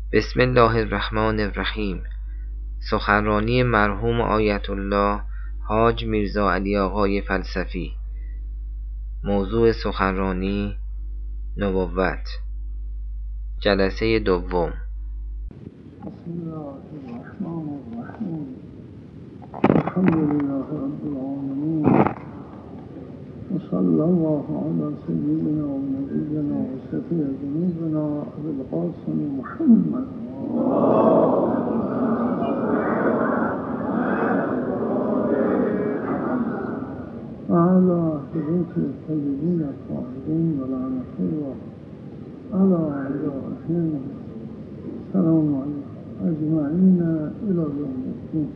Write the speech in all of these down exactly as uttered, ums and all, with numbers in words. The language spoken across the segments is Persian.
بسم الله الرحمن الرحیم. سخنرانی مرحوم آیت الله حاج میرزا علی آقای فلسفی. موضوع سخنرانی نبوت. جلسه دوم. بسم الله الرحمن الرحیم. الحمد لله رب العالمین و صلی الله علی سیدنا و نبینا و شفیع ذنوبنا ابی القاسم محمد و علی اهل بیت الطیبین الطاهرین و لعنة الله علی اعدائهم. سلام علیکم اجمعین الی یوم الدین.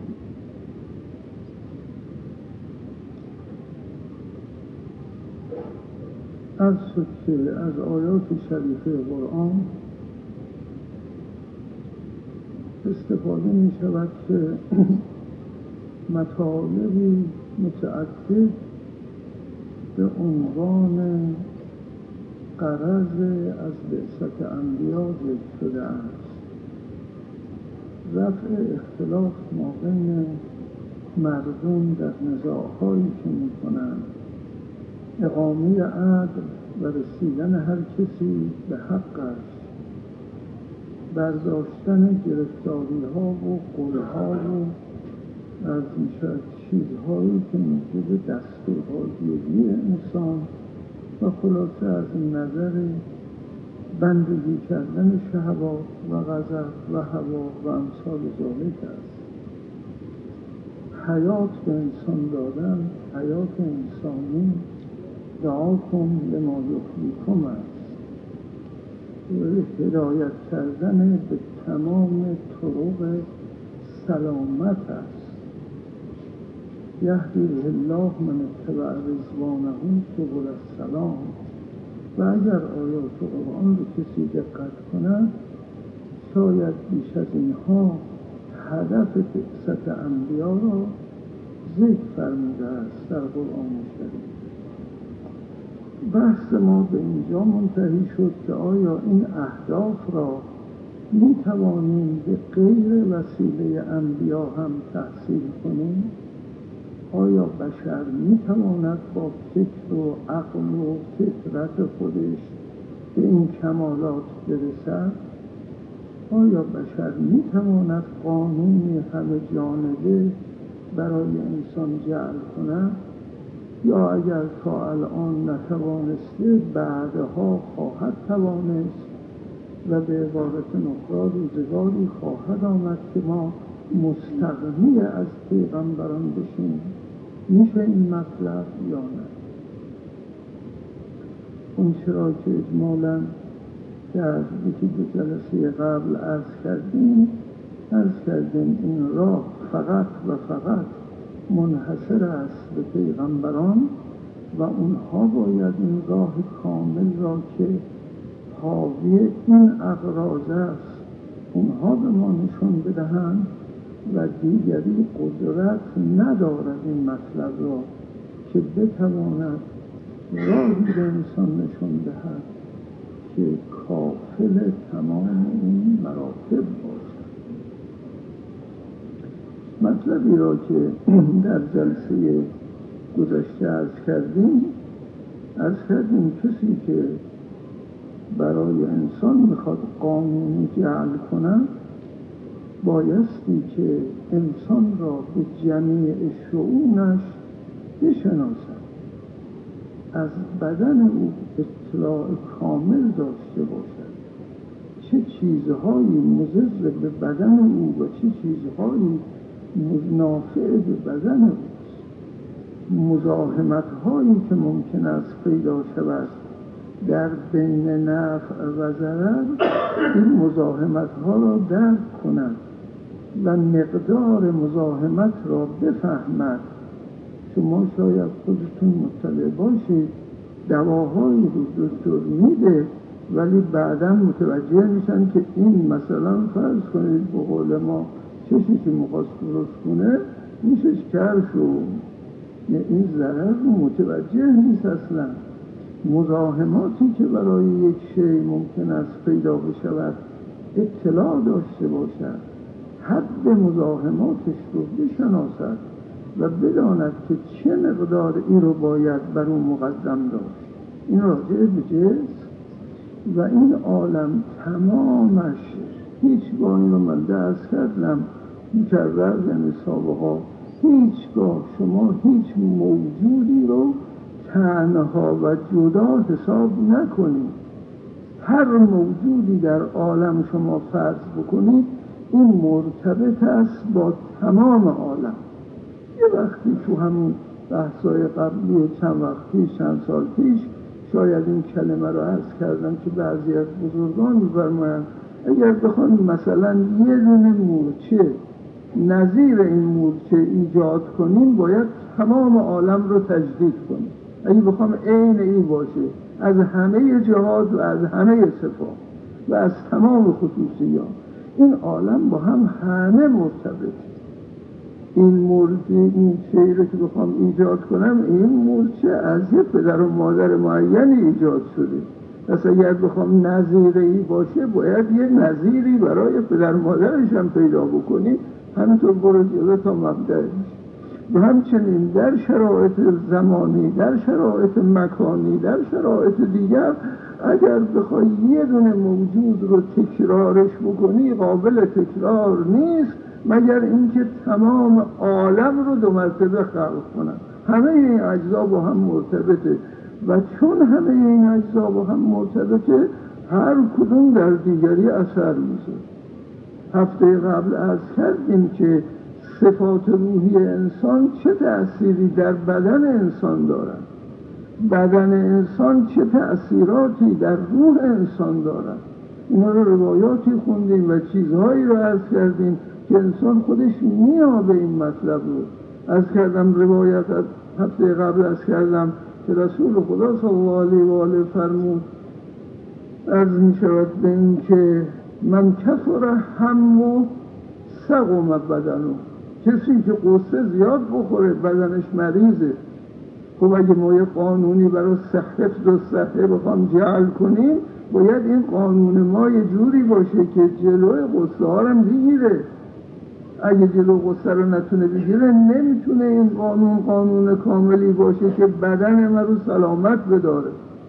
عرض شد که از آیات شریفه قرآن استفاده می شود که مطالبی متعدد به عنوان غرض از بعثت انبیا ذکر شده است. رفع اختلاف مابین مردم در نزاع‌هایی که می‌کنند، اقامه عدل و رسیدن هر کسی به حقش، برداشتن گرفتاری‌ها و قول‌ها و از می‌شود چیزهایی که موجب دستورالگیری انسان و خلاصه از نظر بندگی کردن شهوات و غضب و هوا و امثال ذالک است. حیات به انسان دادن، حیات انسانی دعاکم لما یحییکم است. هدایت کردن به تمام طرق سلامت است. یهدی الله من اتبع رضوانه سبل السلام. و اگر آیات قرآن رو کسی دقت کند، شاید بیش از اینها هدف بعثت انبیا را ذکر فرموده است در قرآن شریف. بحث ما به اینجا منتهی شد که آیا این اهداف را می توانیم به غیر وسیله انبیا هم تحصیل کنیم؟ آیا بشر می تواند با فکر و عقل و فطرت خودش به این کمالات برسد؟ آیا بشر می تواند قانونی همه جانبه برای انسان جعل کند؟ یا اگر تا الان نتوانسته بعدها خواهد توانست و به عبارت نخرا روزگاری خواهد آمد که ما مستغنی از پیغمبران بشیم؟ میشه این مطلب یا نه؟ اون چرا که اجمالاً در یکی دو جلسه قبل عرض کردیم عرض کردیم این راه فقط و فقط منحصر است به پیغمبران و اونها باید این راه کامل را که حاوی این اغراض است اونها به ما نشون بدهند و دیگری قدرت ندارد این مطلب را که بتواند راهی به انسان نشون دهد که کافل تمام این مراتب باشد. مطلبی را که در جلسه گذشته عرض کردیم عرض کردیم کسی که برای انسان میخواد قانونی جعل کند بایستی که انسان را به جمیع شؤونش بشناسد، از بدن او اطلاع کامل داشته باشد، چه چیزهایی مضر به بدن او و چه چیزهایی نافع به بدن اوست. مزاحمت هایی که ممکن است پیدا شود در بین نفع و ضرر، این مزاحمت ها را درک کند و مقدار مزاحمت را بفهمد. شما شاید خودتون مطلع باشید دواهایی رو دکتر میده ولی بعدا متوجه میشن که این مثلا فرض کنید به قول ما چشی که مخواست درست کنه میشش کرش و این ضرر رو متوجه نیست اصلا. مزاحماتی که برای یک شی ممکن است پیدا بشود اطلاع داشته باشد، حد مزاحماتش رو بشناسد و بداند که چه مقدار این رو باید بر اون مقدم داشت. این راجع به جنس و این عالم تمامش، هیچگاه این رو من درس کردم مکرر، یعنی سابقا، هیچگاه شما هیچ موجودی رو تنها و جدا حساب نکنید. هر موجودی در عالم شما فرض بکنید این مرتبط است با تمام عالم. یه وقتی تو همون بحثای قبلی چند وقت پیش، چند سال پیش، شاید این کلمه رو عرض کردم که بعضی از بزرگان می‌فرمایند اگر بخوان مثلا یه دونه مورچه نظیر این مورچه ایجاد کنیم باید تمام عالم رو تجدید کنیم. اگه بخوام عین این باشه از همه جهات و از همه صفات و از تمام خصوصیات، این عالم با هم همه مرتبط. این مورچه مورچه‌ای رو که بخوام ایجاد کنم، این مورچه از یه پدر و مادر معینی ایجاد شده. پس اگر بخوام نظیری باشه باید یه نظیری برای پدر و مادرش هم پیدا بکنیم. همینطور برو جلو تا مبدأش. و همچنین در شرایط زمانی، در شرایط مکانی، در شرایط دیگر اگر بخوای یه دونه موجود رو تکرارش بکنی قابل تکرار نیست مگر اینکه تمام عالم رو دو مرتبه خلق کنن. همه این اجزا با هم مرتبطه و چون همه این اجزا با هم مرتبطه هر کدوم در دیگری اثر میشه. هفته قبل عرض کردیم که صفات روحی انسان چه تأثیری در بدن انسان دارد، بدن انسان چه تأثیراتی در روح انسان دارد. اینا رو روایاتی خوندیم و چیزهایی رو عرض کردیم که انسان خودش میابه این مطلب رو. عرض کردم روایت از هفته قبل عرض کردم که رسول خدا صلی الله علیه و آله فرمود، عرض می شود به این که من کثر همه سقم بدنه، کسی که قصه زیاد بخوره بدنش مریضه. خب اگه ما یه قانونی برای حفظ و صحه بخوام جعل کنیم باید این قانون ما یه جوری باشه که جلوی قصه ها رو بگیره. اگه جلو قصه رو نتونه بگیره نمیتونه این قانون قانون کاملی باشه که بدن ما رو سلامت بداره.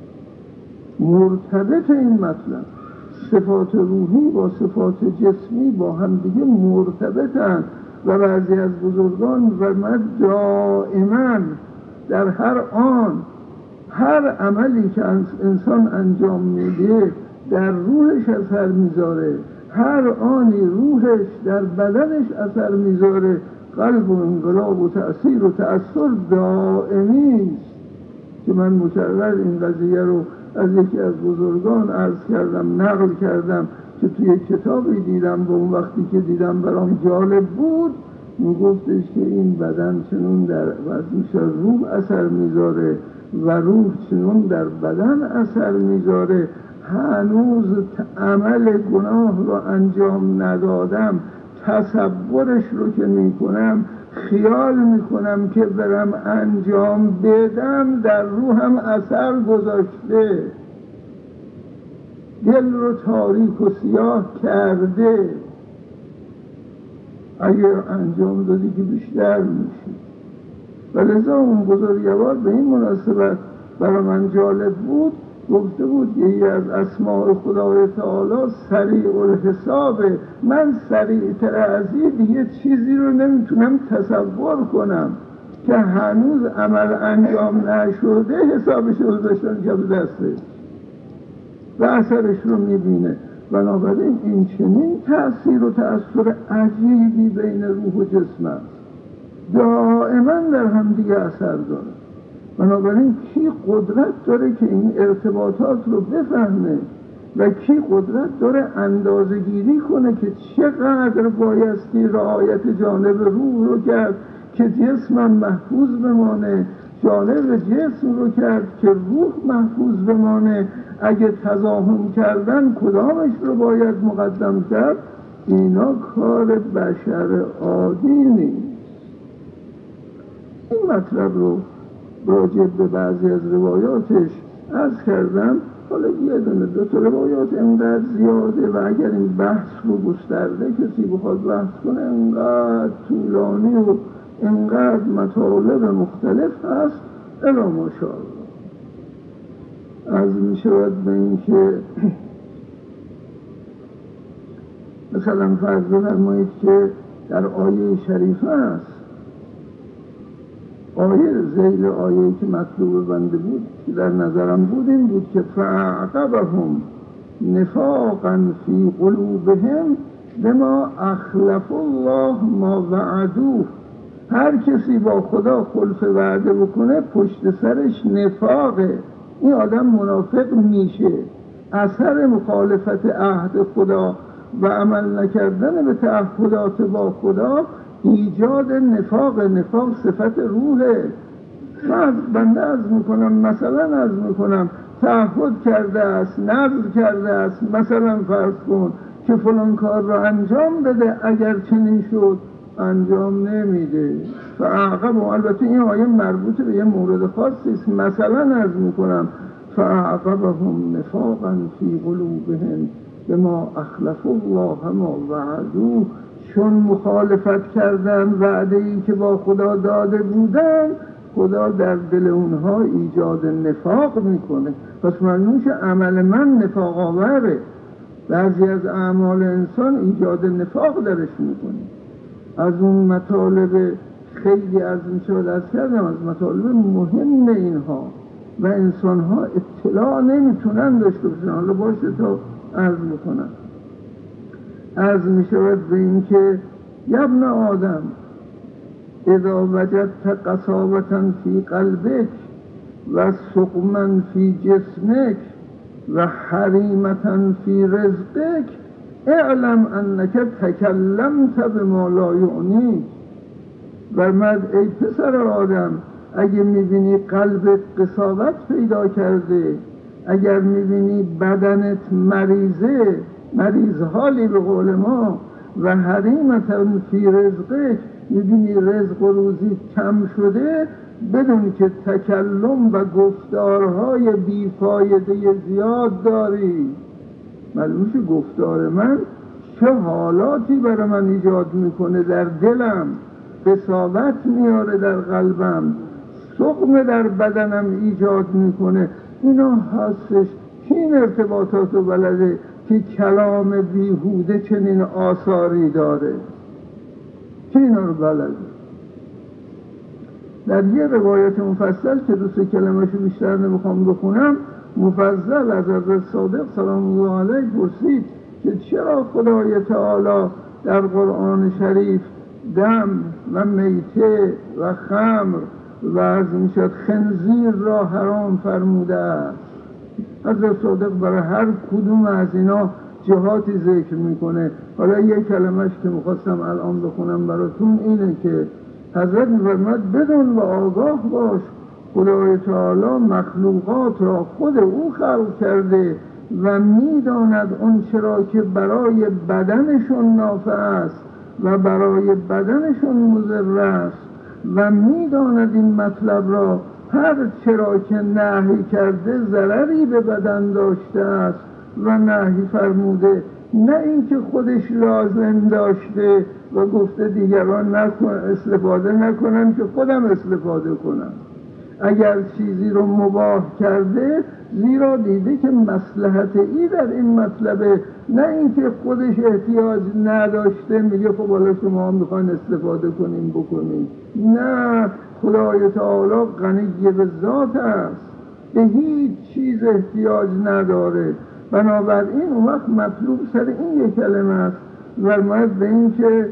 مرتبط این مطلب، صفات روحی با صفات جسمی با هم دیگه مرتبطن و بعضی از بزرگان فرمود دائما در هر آن هر عملی که انسان انجام میده در روحش اثر میذاره، هر آنی روحش در بدنش اثر میذاره. قلب و انقلاب و تأثیر و تأثیر دائمی است که من مکرر این قضیه رو از یکی از بزرگان عرض کردم، نقل کردم که توی کتابی دیدم و اون وقتی که دیدم برام جالب بود. میگفتش که این بدن چنون در وزنش روح اثر میذاره و روح چنون در بدن اثر میذاره. هنوز عمل گناه رو انجام ندادم، تصورش رو که میکنم خیال میکنم که برم انجام بدم در روحم اثر گذاشته، دل رو تاریک و سیاه کرده. اگر انجام دادی که بیشتر میشی. و لذا اون بزرگوار به این مناسبت برای من جالب بود، گفته بود که یکی از اسماء خدای تعالی سریع الحسابه. من سریعتر از این دیگه چیزی رو نمیتونم تصور کنم که هنوز عمل انجام نشده حسابش رو داشتن کف دسته و اثرش رو میبینه. بنابراین این چنین تأثیر و تأثیر عجیبی بین روح و جسم است، دائما در هم دیگه اثر داره. بنابراین کی قدرت داره که این ارتباطات رو بفهمه و کی قدرت داره اندازه گیری کنه که چقدر بایستی رعایت جانب روح رو کرد که جسمم محفوظ بمانه، جانب جسم رو کرد که روح محفوظ بمانه. اگه تضاهم کردن کدامش رو باید مقدم کرد؟ اینا کار بشر عادی نیست. این مطلب رو راجع به بعضی از روایاتش عرض کردم. حالا یه دونه دو تا روایات اینقدر زیاده و اگر این بحث رو گسترده کسی بخواد بحث کنه اینقدر طولانی و اینقدر مطالب مختلف هست. الا ماشاءالله از می شود به این که مثلا فرض بفرمایید که در آیه شریفه است، آیه ذیل آیه که مطلوب بنده بود که در نظرم بود این بود که فاعقبهم نفاقا فی قلوبهم بما اخلف الله ما وعدوه. هر کسی با خدا خلف وعده بکنه پشت سرش نفاقه، این آدم منافق میشه. اثر مخالفت عهد خدا و عمل نکردن به تعهدات با خدا ایجاد نفاق. نفاق صفت روحه. من بنده عرض میکنم، مثلا عرض میکنم تعهد کرده است، نذر کرده است، مثلا فرض کن که فلان کار را انجام بده، اگر چنین شد انجام نمیده. فاعقب، البته این آیه مربوط به یه مورد خاصی است، مثلا عرض میکنم فاعقبهم نفاقا فی قلوبهم بما اخلف الله ما وعدوه. چون مخالفت کردن وعده‌ای که با خدا داده بودن، خدا در دل اونها ایجاد نفاق میکنه. پس معلومه عمل من نفاق آوره. بعضی از اعمال انسان ایجاد نفاق درش میکنه. از اون مطالب خیلی از این شد از کردم از مطالب مهم اینها و انسان ها اطلاع نمیتونن داشته باشن. حالا باشه تا عرض میکنن. عرض میشود به این که ابن آدم اذا وجدت قساوة فی قلبک و سقما فی جسمک و حریمة فی رزقک اعلم انک تکلمت بما لا یعنیک. و مرد ای پسر آدم، اگه میبینی قلبت قساوت پیدا کرده، اگر میبینی بدنت مریضه، مریض حالی به قول ما، و حریمت فی رزقک، میبینی رزق و روزی کم شده، بدون که تکلم و گفتارهای بیفایده زیاد داری. معلومه گفتار من چه حالاتی برای من ایجاد میکنه در دلم، قساوت میاره در قلبم، سقم در بدنم ایجاد میکنه. اینا هستش که این ارتباطات رو بلده که کلام بیهوده چنین آثاری داره، که اینا رو بلده. در یه روایت مفصل که دوست کلمه‌شو بیشتر نمیخوام بخونم، مفصل از حضرت صادق سلام الله علیه پرسید که چرا خدای تعالی در قرآن شریف دم و میته و خمر و از میشد خنزیر را حرام فرموده است. حضرت صادق برای هر کدوم از اینا جهاتی ذکر میکنه. حالا یک کلمش که میخواستم الان بخونم براتون اینه که حضرت میفرماید بدون و آگاه باش خدای تعالی مخلوقات را خود او خلق کرده و میداند اون چرا که برای بدنشون نافع است و برای بدنشون مضر است و میداند این مطلب را هر چرا که نهی کرده ضرری به بدن داشته است و نهی فرموده، نه اینکه خودش لازم داشته و گفته دیگران نکن استفاده نکنن که خودم استفاده کنم. اگر چیزی رو مباح کرده زیرا دیده که مصلحت ای در این مطلبه، نه اینکه خودش احتیاج نداشته میگه خب حالا شما هم میخواین استفاده کنیم بکنیم. نه، خدای تعالی غنی به ذات است، به هیچ چیز احتیاج نداره. بنابراین اون وقت مطلوب سر این یک کلمه است و مرد به این که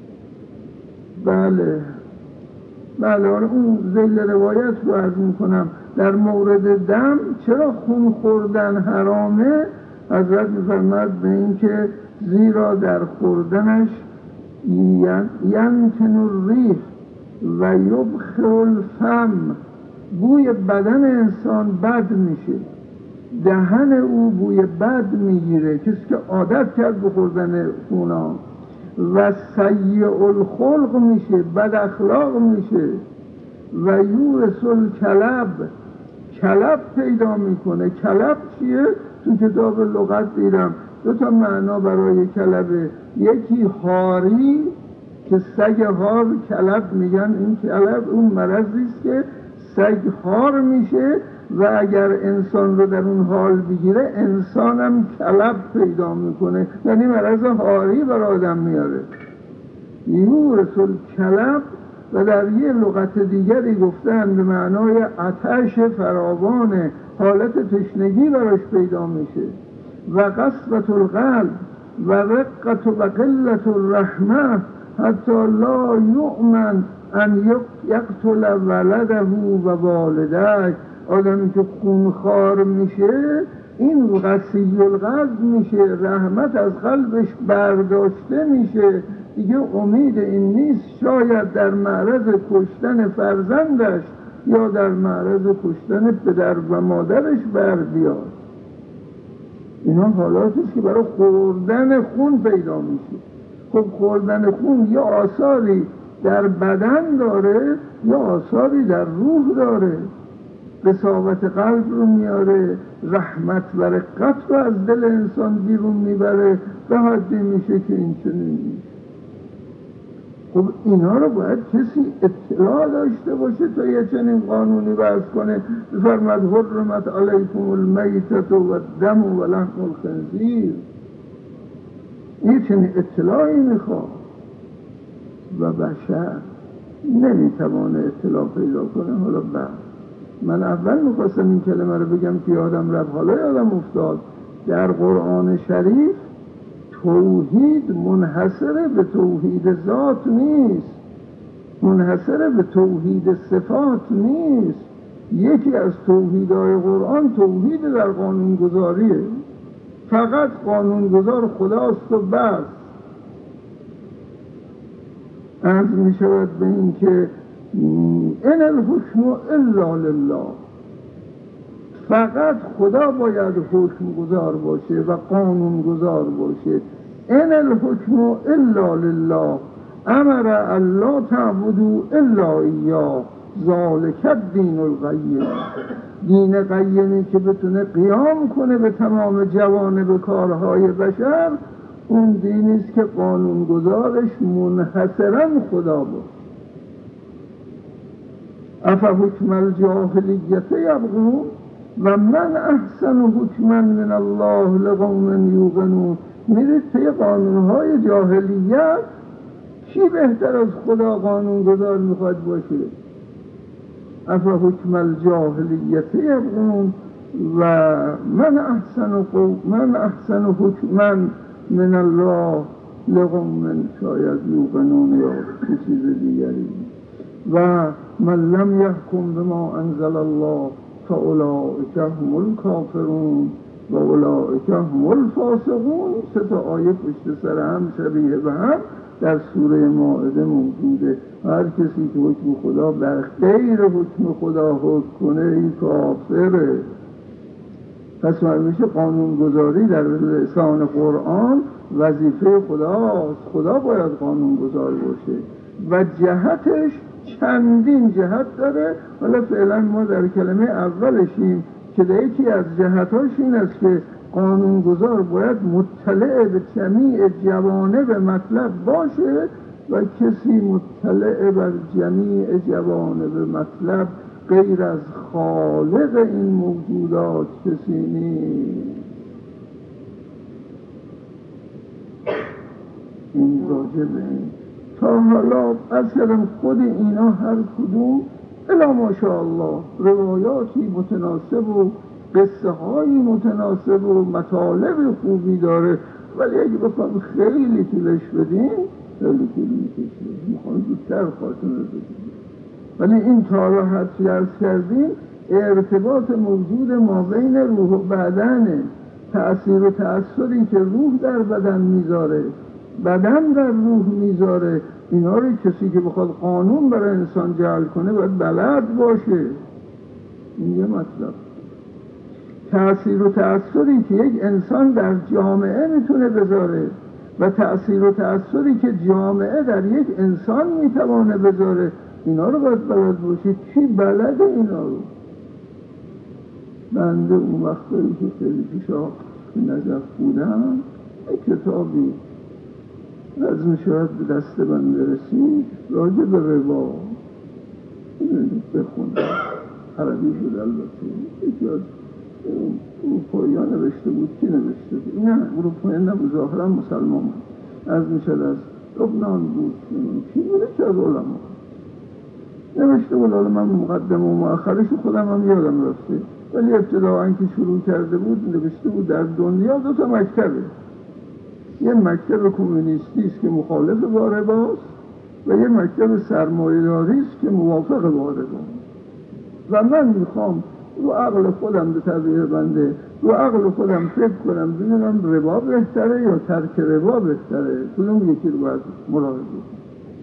بله بله اون ذیل روایت رو عرض میکنم. در مورد دم چرا خون خوردن حرامه؟ حضرت میفرماید به این که زیرا در خوردنش ینتن الریح و یبخر الفم، بوی بدن انسان بد میشه، دهن او بوی بد میگیره، کسی که عادت کرد به خوردن خونا، و سیء الخلق میشه، بد اخلاق میشه، و یورث الکلب، کلب پیدا میکنه. کلب چیه؟ تو کتاب لغت دیدم دو تا معنا برای کلبه. یکی هاری که سگ هار کلب میگن، این کلب اون مرضی است که سگ هار میشه و اگر انسان رو در اون حال بگیره انسان هم کلب پیدا میکنه، یعنی مرض هاری بر آدم میاره. یورث الکلب و در یه لغت دیگری گفتن به معنای آتش فراوان، حالت تشنگی براش پیدا میشه. و قسوة القلب و رقت و قلت الرحمه حتی لا یؤمن ان یقتل ولده و والده. آدمی که خونخوار میشه این قسی القلب میشه، رحمت از قلبش برداشته میشه، دیگه امید این نیست شاید در معرض کشتن فرزندش یا در معرض کشتن پدر و مادرش بر بیاد. اینا حالاتی است که برای خوردن خون پیدا میشه. خب خوردن خون یا آثاری در بدن داره یا آثاری در روح داره. قساوت قلب رو میاره، رحمت و رقت رو از دل انسان بیرون میبره، به حدی میشه که این چنین میشه. خب اینا رو باید کسی اطلاع داشته باشه تا یه چنین قانونی وضع کنه. بفرمد حرمت علیکم المیتة و الدم و لحم الخنزیر. یه چنین اطلاعی میخواد و بشر نمیتوانه اطلاع پیدا کنه. حالا بعد من اول میخواستم این کلمه رو بگم که یادم رفت، حالا یادم افتاد. در قرآن شریف توحید منحصر به توحید ذات نیست، منحصر به توحید صفات نیست. یکی از توحیدهای قرآن توحید در قانونگذاریه. فقط قانونگذار خداست و بس. عرض می شود به این که ان الحکم الا لله، فقط خدا باید حکم گذار باشه و قانون گذار باشه. ان الحکم الا لله امر الا تعبدوا الا ایاه ذالک الدین القیم. دین قیمی که بتونه قیام کنه به تمام جوانب کارهای بشر، اون دینی است که قانون گذارش منحصرا خدا باشه. افحکم الجاهلیت یبغون و من احسن حکما من الله لقوم یوقنون. میرید طی قانونهای جاهلیت، کی بهتر از خدا قانون گذار میخواد باشه؟ افحکم الجاهلیت یبغون و من احسن قوم من احسن حکما من الله لقوم شاید یوقنون یا چیز دیگری. و من لم یحکم بما انزل الله فاولئک هم الکافرون و اولئک هم الفاسقون. سه تا آیه پشت سر هم شبیه به هم در سوره مائده موجوده. هر کسی که حکم خدا بر غیر حکم خدا حکم کنه این کافره. پس میشه قانونگذاری در لسان قرآن وظیفه خداست. خدا باید قانونگذار باشه و جهتش چندین جهت داره. حالا فعلا ما در کلمه اولشیم که در یکی از جهتاش این است که قانونگذار باید مطلع به جمیع جوانب مطلب باشه و کسی مطلع بر جمیع جوانب مطلب غیر از خالق این موجودات کسی نیست. این راجع به این تا حالا از کردم خود اینا هر کدوم الا ماشاءالله روایاتی متناسب و قصه هایی متناسب و مطالب خوبی داره، ولی اگه بخوام خیلی طولش بدیم خیلی طول میکشه، میخوام زودتر خاتمه بدیم. ولی این تا را حدی عرض کردیم ارتباط موجود ما بین روح و بدنه. تأثیر و تأثیری که روح در بدن میذاره، بدن در روح میذاره، اینا رو کسی که بخواد قانون برای انسان جعل کنه باید بلد باشه. این یه مطلب. تأثیر و تأثیری که یک انسان در جامعه میتونه بذاره و تأثیر و تأثیری که جامعه در یک انسان میتوانه بذاره، اینا رو باید بلد باشه. کی بلده اینا رو؟ بنده اون وقتایی که خیلی پیشا نجف بودم یک کتابی از می شاید به دست بنده رسید راجع به ربا بخونم. عربی بود البته. یکی از اروپایی ها نوشته بود. کی نوشته بود؟ نه اروپایی نبود، ظاهرا مسلمان بود. از می شد از لبنان بود. کی بوده که از علما نوشته بود. حالا من مقدم و مؤخرش خودم هم یادم رفته، ولی ابتداعا که شروع کرده بود نوشته بود در دنیا دو تا مکتبه، یه مکتب کمونیستی است که مخالف با رباست و یه مکتب سرمایه‌داری است که موافق با رباست. و من میخوام رو عقل خودم به طبیعه بنده رو عقل خودم فکر کنم ببینم ربا بهتره یا ترک ربا بهتره، کدوم یکی رو باید مراقبه کنم.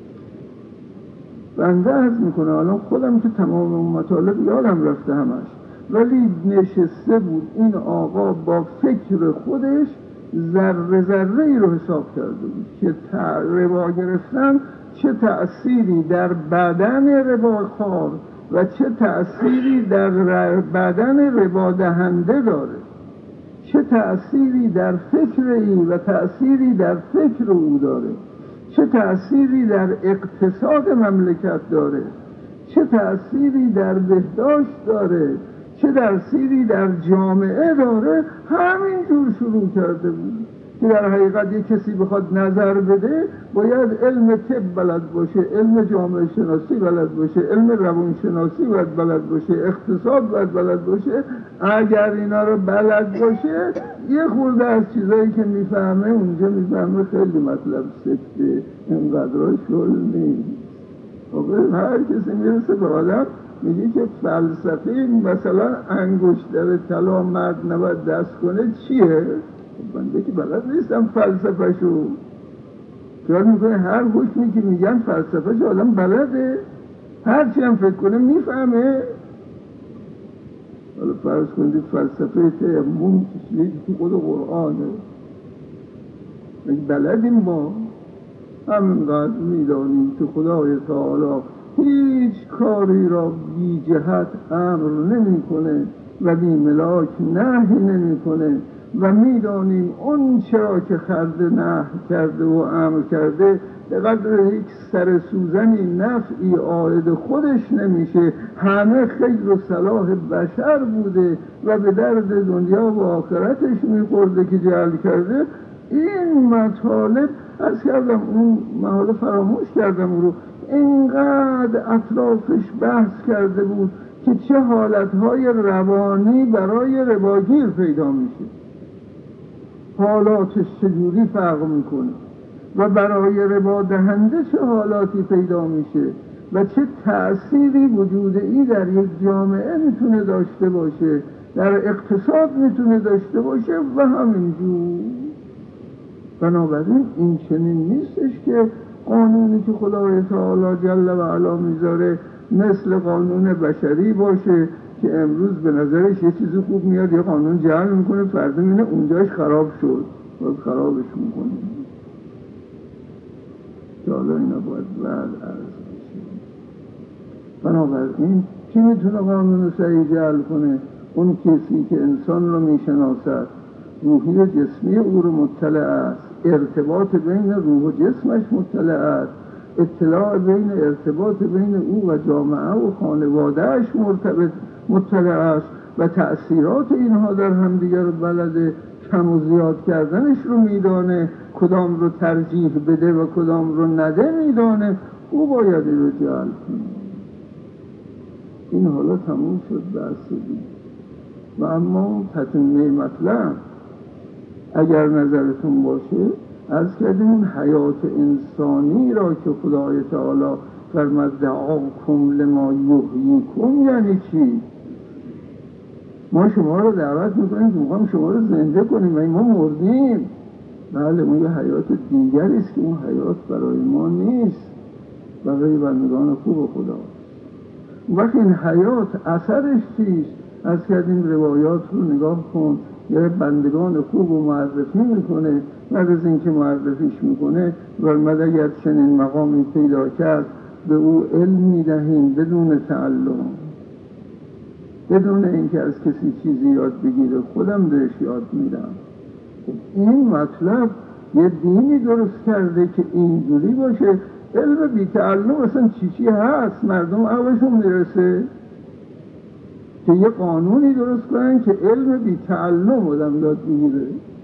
بنده عرض میکنه الان خودم که تمام اون مطالب یادم رفته همش، ولی نشسته بود این آقا با فکر خودش ذره ذره ای رو حساب کرده بود که ربا گرفتن چه تأثیری در بدن رباخوار و چه تأثیری در بدن ربا دهنده داره، چه تأثیری در فکر ای و تأثیری در فکر او داره، چه تأثیری در اقتصاد مملکت داره، چه تأثیری در بهداشت داره، چه تأثیری در جامعه داره. همینجور شروع کرده بود که در حقیقت یک کسی بخواد نظر بده باید علم طب بلد باشه، علم جامعه شناسی بلد باشه، علم روانشناسی باید بلد باشه، اقتصاد باید بلد باشه. اگر اینا رو بلد باشه یه خورده از چیزایی که میفهمه اونجا میفهمه خیلی مطلب سکته اینقدر شل نیست. هر کسی میرسه به آدم میگه که فلسفه مثلا انگشتر طلا مرد نباید دست کنه چیه؟ بنده که بلد نیستم فلسفه شو خیال میکنه هر حکمی که میگن فلسفه شو آدم بلده، هر چی هم فکر کنه میفهمه. حالا فرض کنید فلسفه تیمم چیزی که خود قرآنه بلدیم ما همینقدر میدانیم که خدای تعالی هیچ کاری را بی جهت امر نمی کنه و بی ملاک نهی نمی کنه و میدانیم اون چرا که خرد نهی کرده و امر کرده به قدر یک سر سوزنی نفعی عائد خودش نمیشه، همه خیر و صلاح بشر بوده و به درد دنیا و آخرتش میخورده که جعل کرده. این مطالب از کردم اون محاله فراموش کردم او رو اینقدر اطرافش بحث کرده بود که چه حالتهای روانی برای رباگیر پیدا میشه، حالاتش چجوری فرق میکنه و برای ربا دهنده چه حالاتی پیدا میشه و چه تأثیری وجود ای در یک جامعه میتونه داشته باشه، در اقتصاد میتونه داشته باشه و همینجور. بنابراین این چنین نیستش که قانونی که خدای تعالی جل و علا میذاره مثل قانون بشری باشه که امروز به نظرش یه چیزی خوب میاد یه قانون جعل میکنه، فردا میبینه اونجاش خراب شد باز خرابش میکنه. که حالا اینا باید بعد عرض بشه. بنابراین کی میتونه قانون صحیح جعل کنه؟ اون کسی که انسان رو میشناسد، روحی و جسمی او رو مطلع است، ارتباط بین روح و جسمش مطلع است، اطلاع بین ارتباط بین او و جامعه و خانوادهش مرتبط مطلع است و تأثیرات اینها در همدیگر رو بلده، کم و زیاد کردنش رو میدانه، کدام رو ترجیح بده و کدام رو نده میدانه، او باید این رو جعل کنه. این حالا تموم شد بحث دید. و اما تتمه مطلب اگر نظرتون باشه از کردیم حیات انسانی را که خدای تعالی فرمود دعاکم لما یحییکم یعنی چی؟ ما شما رو دعوت میکنیم که میخوام شما رو زنده کنیم و ما مردیم. بله اون یه حیات دیگری است که اون حیات برای ما نیست، برای بندگان خوب خدا. وقتی این حیات اثرش چیست؟ از کردیم روایات رو نگاه کن، یه بندگان خوب رو معرفی میکنه، بعد از اینکه معرفیش میکنه ورمد اگر چنین مقامی پیدا کرد به او علم میدهیم بدون تعلم. بدون اینکه از کسی چیزی یاد بگیره، خودم بهش یاد میدم. این مطلب یه دینی درست کرده که اینجوری باشه. علم بی تعلم اصلا چی چی هست مردم عقلشون میرسه که یه قانونی درست کنن که علم بی تعلم آدم یاد بگیره؟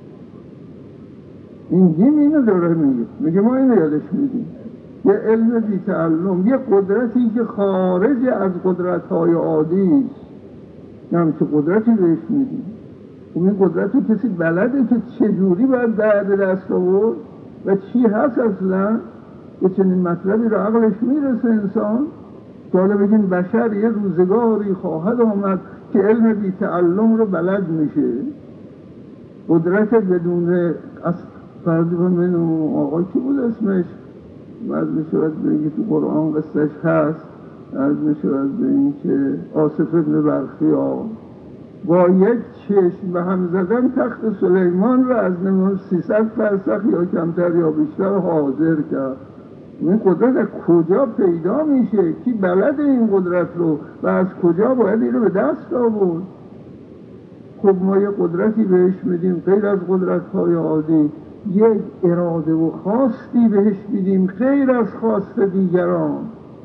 این دین اینو داره میگه، میگه ما اینو یادش میدیم. یه علم بی تعلم، یه قدرتی که خارج از قدرت‌های عادی است، یعنی چه قدرتی بهش میدیم؟ این قدرت رو کسی بلده که چجوری باید درد دست آورد و چی هست اصلا که چنین مطلبی رو عقلش میرسه انسان؟ که حالا بگیم بشر یه روزگاری خواهد آمد که علم بی تعلم رو بلد میشه، قدرت بدون از فرض کنید آقای کی بود اسمش، از میشود بگی تو قرآن قصهش هست، از میشود به این که آصف ابن برخیا با یک چشم به هم زدن تخت سلیمان رو از نمیدونم سیصد فرسخ یا کمتر یا بیشتر حاضر کرد. این قدرت از کجا پیدا میشه؟ کی بلد این قدرت رو و از کجا باید این رو به دست آورد؟ خب ما یه قدرتی بهش میدیم غیر از قدرت‌های عادی، یک اراده و خواستی بهش میدیم غیر از خواست دیگران.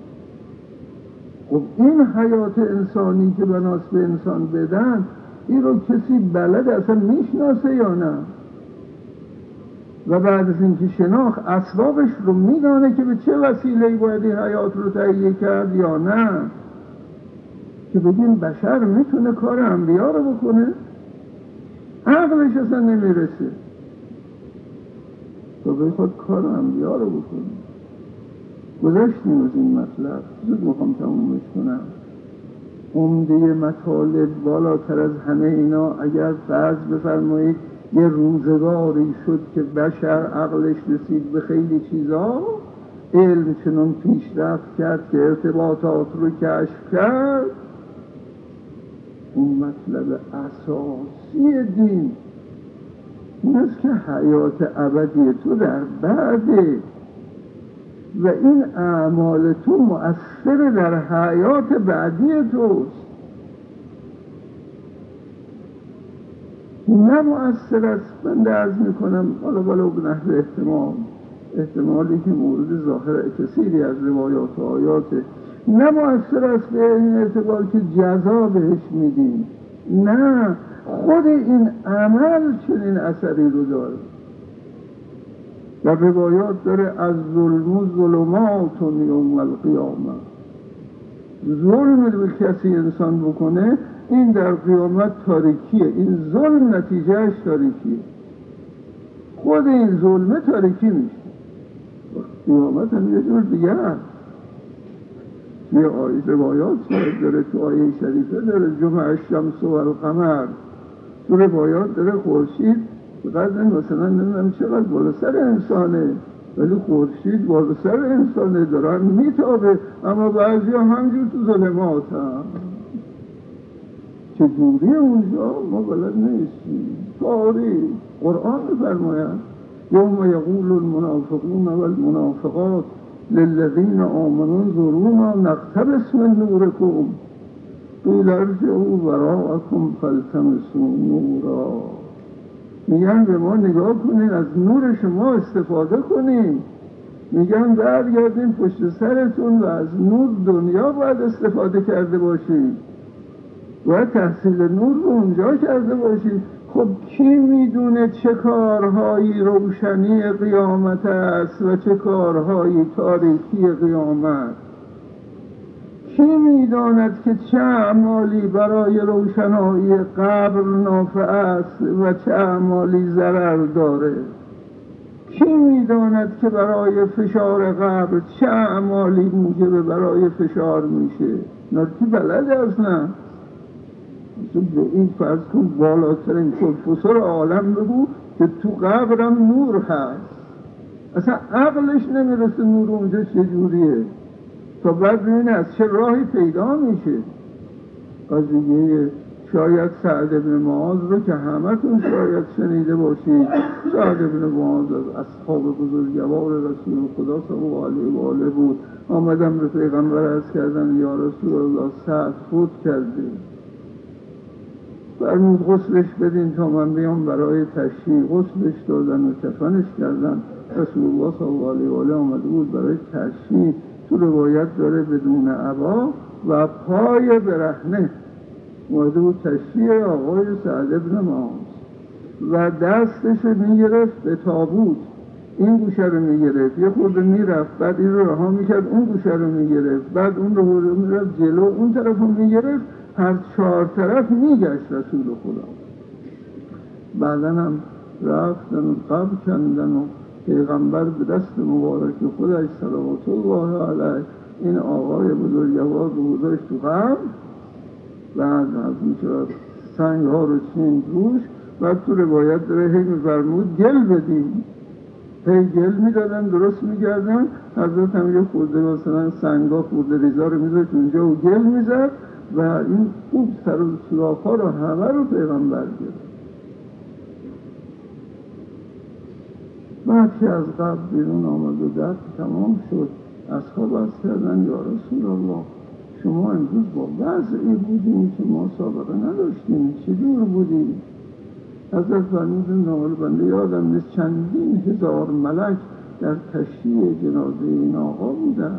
خب این حیات انسانی که بناس به انسان بدن، این رو کسی بلد اصلا میشناسه یا نه؟ و بعد از اینکه شناخت اسبابش رو میدانه که به چه وسیله‌ای باید این حیات رو تهیه کرد یا نه؟ که بگیم بشر میتونه کار انبیا رو بکنه؟ عقلش اصلا نمیرسه تا بخواد کار انبیا رو بکنه. گذاشتیم از این مطلب، زود میخوام تمومش کنم. عمده مطالب بالاتر از همه اینا، اگر فرض بفرمایید یه روزگاری شد که بشر عقلش رسید به خیلی چیزا، علم چنان پیشرفت کرد که ارتباطات رو کشف کرد، اون مطلب اساسی دین این است که حیات ابدی تو در بعده و این اعمال تو مؤثر در حیات بعدی توست، نه مؤثر است. من درز میکنم حالا بالا به نحو احتمال احتمالی که مورد ظاهر کثیری از روایات و آیاته، نه مؤثر است به این اعتبار که جزا بهش میدیم، نه، خود این عمل چنین اثری رو داره. و روایات داره از ظلم و ظلمات یوم القیامه، ظلم به کسی انسان بکنه این در قیامت تاریکیه، این ظلم نتیجهش تاریکیه، خود این ظلمه تاریکی میشه. قیامت هم یه جور دیگه هست. یه آیه روایات داره، تو آیه شریفه داره جمع الشمس و القمر، تو روایات داره خورشید بقدر مثلا نمیدونم چقدر بالا سر انسانه، ولی خورشید بالا سر انسانه دارن میتابه، اما بعضی هم همجور تو ظلمات هم. چجوری اونجا ما بلد نیستیم. تاریخ قرآن فرماید یوم یقول المنافقون والمنافقات للذین آمنوا انظرونا نقتبس من نورکم قیل ارجعوا وراءکم فالتمسوا نورا. میگن به ما نگاه کنین، از نور شما استفاده کنین. میگن برگردین پشت سرتون و از نور دنیا باید استفاده کرده باشید، باید تحصیل نور رو اونجا کرده باشید. خب کی میدونه چه کارهایی روشنی قیامت است و چه کارهایی تاریکی قیامت؟ کی میداند که چه اعمالی برای روشنایی قبر نافع است و چه اعمالی ضرر داره؟ کی میداند که برای فشار قبر چه اعمالی موجب برای فشار میشه؟ نه کی بلده اصلا؟ به این فرض کن بالاترین پروفسور عالم بگو که تو قبرم نور هست، اصلا عقلش نمیرسه نور اونجا چجوریه، تا بعد ببینه از چه راهی پیدا میشه. قضیه شاید سعد بن معاذ رو که همتون شاید شنیده باشید، سعد بن معاذ از اصحاب بزرگوار رسول خدا صلی الله علیه و آله بود. آمدم به پیغمبر عرض کردن یا رسول الله سعد فوت کرده. فرمود غسلش بدین تا من بیام برای تشییع. غسلش دادن و کفنش کردن. رسول الله صلی الله علیه و آله آمده بود برای تشییع. تو روایت داره بدون عبا و پای برهنه اومده بود تشییع آقای سعد ابن معاذ و دستش رو میگرفت به تابوت، این گوشه رو میگرفت یه خورده میرفت، بعد این رو رها میکرد اون گوشه رو میگرفت، بعد اون رو میرفت جلو اون طرف رو میگرفت، هر چهار طرف میگشت رسول خدا. بعدا هم رفتن و قبر کندن و پیغمبر به دست مبارک خودش صلوات الله علیه این آقای بزرگوار رو گذاشت تو قبر. بعد از اونجا سنگ ها رو چین روش. بعد تو روایت داره هی می‌فرمود گل بدیم، هی گل میدادن درست میگردن. حضرت هم یه خورده مثلا سنگا خورده ریزا رو میذاشت اونجا و گل میزد و این خوب سر و سوراخ ها رو همه رو پیغمبر گرفت. بعد که از قبر بیرون آمد و درد تمام شد، اصحاب از کردن یا رسول الله شما امروز با وضعی بودیم که ما سابقه نداشتیم، چجور بودیم؟ حضرت فرمودن نوال بنده یادم نیست چندین هزار ملک در تشییع جنازه این آقا بودن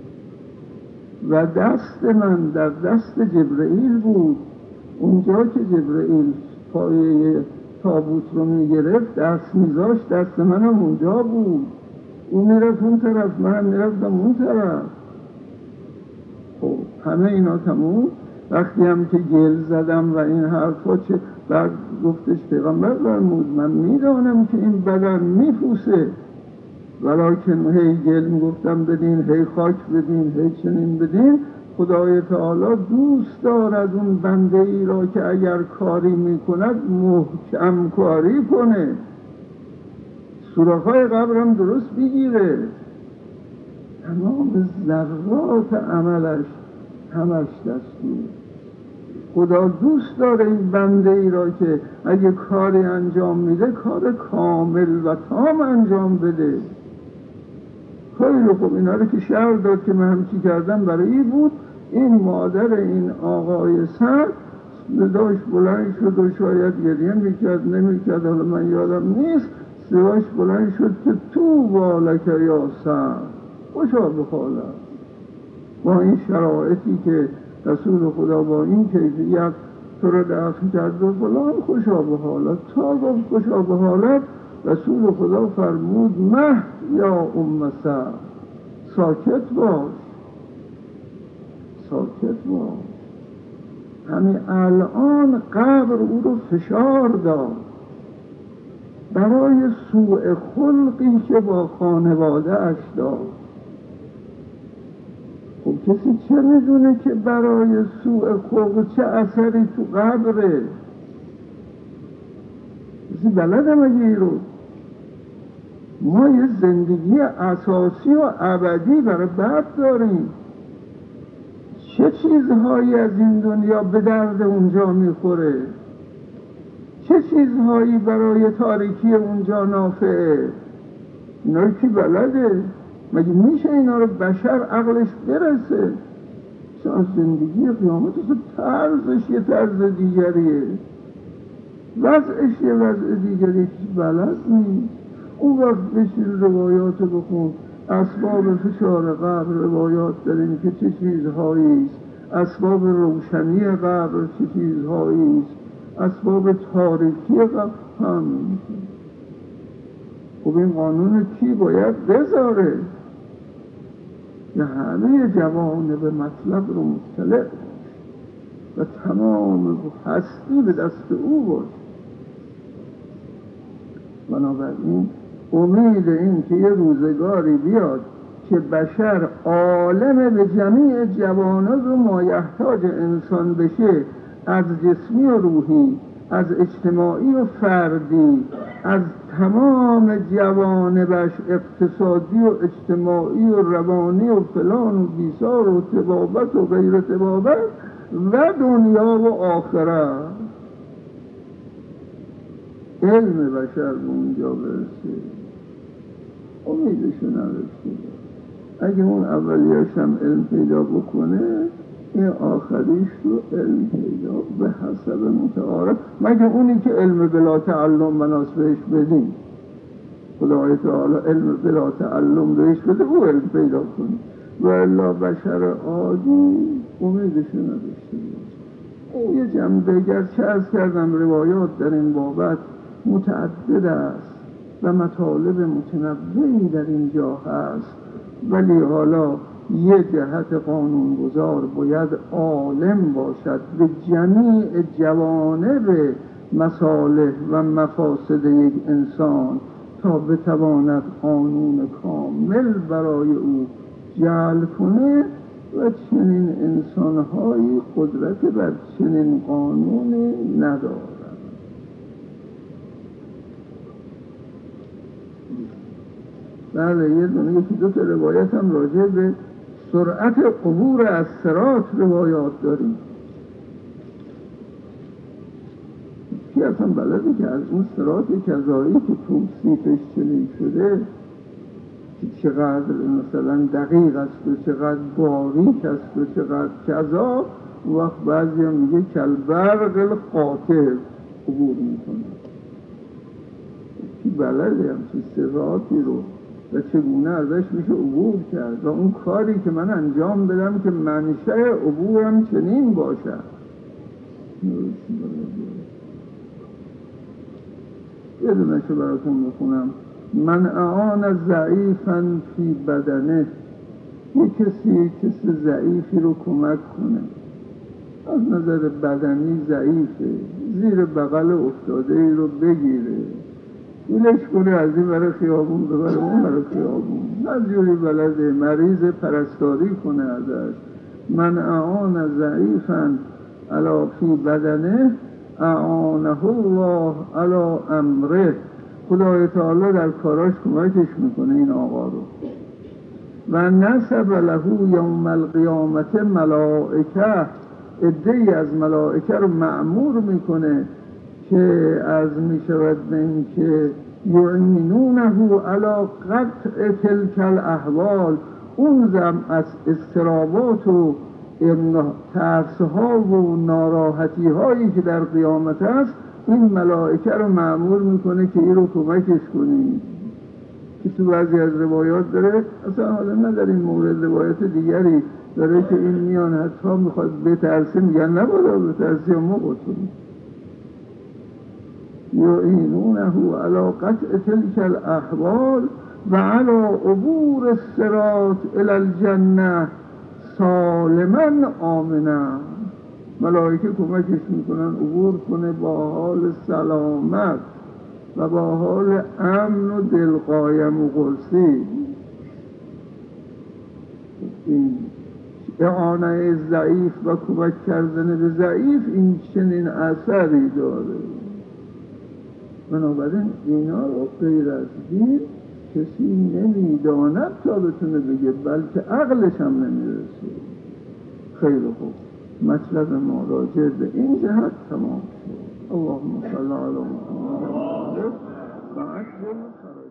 و دست من در دست جبرئیل بود. اونجا که جبرئیل پایه تابوت رو میگرفت دست میذاشت، دست منم اونجا بود. اون میرفت اون طرف، منم میرفتم اون طرف. خب همه اینا تموم. وقتی هم که گل زدم و این حرفا چه بعد گفتش پیغمبر فرمود من میدانم که این بدن میفوسه، ولیکن هی گل میگفتم بدین، هی خاک بدین، هی چنین بدین. خدای تعالی دوست دارد اون بنده ای را که اگر کاری میکند محکم کاری کنه، سوراخ‌های قبرم درست بگیره، تمام ذرات عملش همش دستور. خدا دوست داره این بنده ای را که اگه کاری انجام میده کار کامل و تام انجام بده. خیلی خوب اینا رو که شعر داد که من همچی کردم برای این بود. این مادر این آقای سر صداش بلند شد و شاید گریه میکرد نمیکرد حالا من یادم نیست، صداش بلند شد که تو بالک یا سر خوشا بخالم. با این شرایطی که رسول خدا با این کیفیت تو رو دفن کرد و فلان خوشا به حالت، تا گفت خوشا به حالت رسول خدا فرمود مه یا ام سر ساکت باش، ساکت باش. همین الان قبر او رو فشار داد برای سوء خلقی که با خانواده اش داد. خب کسی چه میدونه که برای سوء خلق چه اثری تو قبره؟ کسی بلده مگه ای رو؟ ما یه زندگی اساسی و ابدی برای بعد داریم. چه چیزهایی از این دنیا به درد اونجا میخوره؟ چه چیزهایی برای تاریکی اونجا نافعه؟ اینا کی بلده؟ مگه میشه اینا رو بشر عقلش برسه؟ چون زندگی قیامت اصلا طرزش یه طرز دیگریه، وضعش یه وضع دیگریه که بلد نیست. اون وقت بشین روایات بخون، اسباب فشار قبر روایات داریم که چه چیزهایی است، اسباب روشنی قبر چه چیزهایی است، اسباب تاریکی قبر هم. خب این قانون کی باید بذاره؟ که همه جوانب به مطلب رو مطلع و تمام هستی به دست او باشه. بنابراین امید این که یه روزگاری بیاد که بشر عالم به جمیع جوانب و مایحتاج انسان بشه، از جسمی و روحی، از اجتماعی و فردی، از تمام جوانبش اقتصادی و اجتماعی و روانی و فلان و بیسار و طبابت و غیر طبابت و دنیا و آخرت، علم بشر به اونجا برسه. امیدشو نداشته. اگه اون اولیش هم علم پیدا بکنه این آخریش رو علم پیدا به حسب متعارف، مگه اونی که علم بلا تعلم بناس بهش بدیم، خدای تعالی علم بلا تعلم بهش بده او علم پیدا کنه، و الا بشر عادی امیدش نداشته باشه. یه جنبه گرچه عرض کردم روایات در این بابت متعدد است و مطالب متنوعی در اینجا هست، ولی حالا یه جهت قانونگذار باید عالم باشد به جمیع جوانب مصالح و مفاسد یک انسان تا بتواند قانون کامل برای او جعل کنه، و چنین انسانهایی قدرت بر چنین قانونی ندارد. بله، یه دونه یکی دو تا روایت هم راجع به سرعت عبور از صراط روایات داریم. کی اصلا بلده که از اون صراط کذایی که توصیفش چنین شده که چقدر مثلا دقیق است و چقدر باریک است و چقدر کذا، وقت بعضی هم میگه کالبرق القاطع عبور میکنه. کی بلده همچین صراطی رو و چگونه ازش میشه عبور کرد و اون کاری که من انجام بدم که منشأ عبورم چنین باشد. یه دونشو براتون بخونم. من اعان ضعیفا فی بدنه، یه کسی کسی ضعیفی رو کمک کنه، از نظر بدنی ضعیفه، زیر بغل افتاده ای رو بگیره، گولش کنه، از این برای خیابون ببره اون برای خیابون، از جوری بلده، مریض پرستاری کنه ازش. من اعان ضعیفا علی فی بدنه اعانه الله علی امره، خدای تعالی در کاراش کمکش میکنه این آقا رو. و نصب له یوم القیامت ملائکه، عده‌ای از ملائکه رو مأمور میکنه که از میشود به این که یعینونه علی قطع تلک الاحوال، اون زم از اضطرابات و ترسها و ناراحتی هایی که در قیامت است، این ملائکه رو مأمور میکنه که این رو کمکش کنی. که تو بعضی از روایات داره، اصلا حالا نه در این مورد، روایات دیگری داره که این میان حتی میخواد بترسه، میگن نبادا بترسی یا مقتلی. یعینونه علی قطع تلک الاحوال و علی عبور الصراط الی الجنه سالما آمنا، ملائکه کمکش میکنن عبور کنه با حال سلامت و با حال امن و دلقایم و قرصی. این اعانه ضعیف و کمک کردن به ضعیف این چنین اثری داره. بنابراین اینا رو غیر از دین کسی نمیداند تا بتونه بگه، بلکه عقلش هم نمیرسه. خیلی خوب، مطلب ما راجع به این جهت تمام شد. اللهم صل علی محمد و عجل